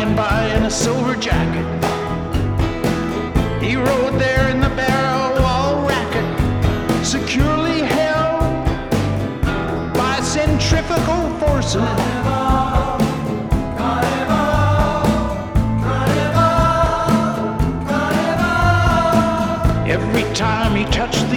flying by in a silver jacket. He rode there in the barrel wall racket, securely held by centrifugal forces. Every time he touched